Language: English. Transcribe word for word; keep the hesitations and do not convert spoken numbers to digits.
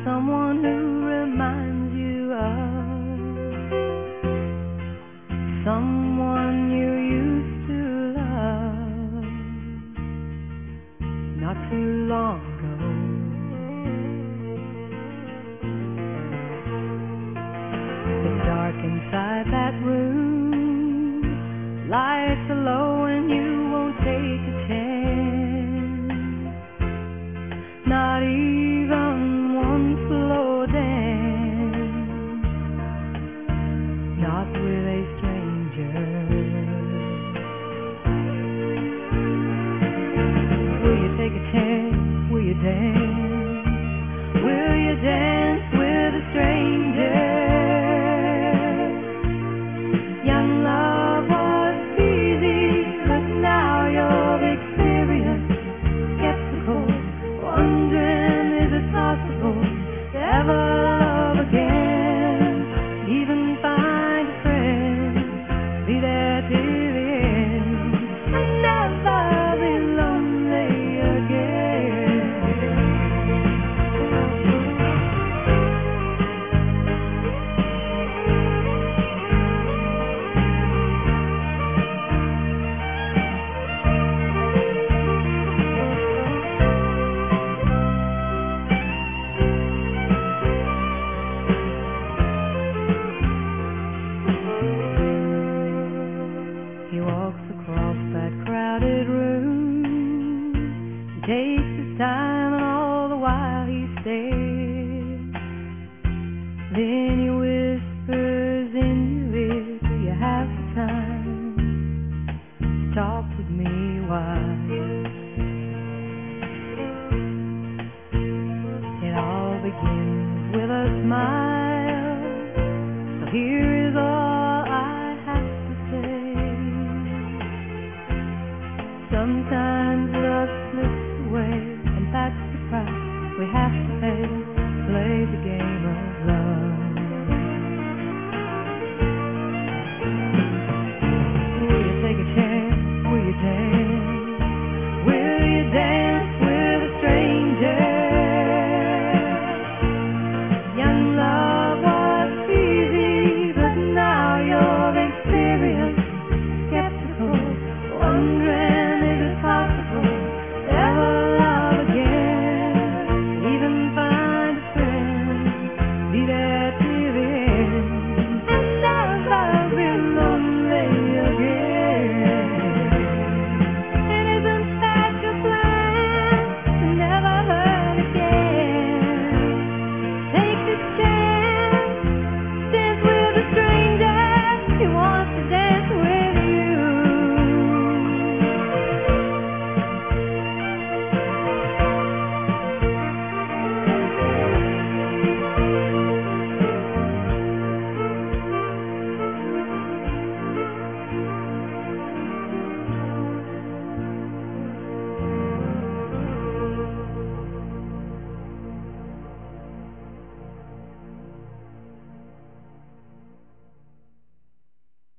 someone who reminds you of someone you used to love not too long ago. It's dark inside that room, lights are low and you won't take a chance, not even one slow dance, not with a stranger. Will you take a chance? Will you dance? Will you dance with a stranger? Young love was easy, but now you're experienced, skeptical, wondering is it possible to ever love again, even find a friend, be there till the end, and never be lonely again. He walks across that crowded room, he takes his time and all the while he stares. Then he whispers in your ear, do you have the time to talk with me a while? It all begins with a smile.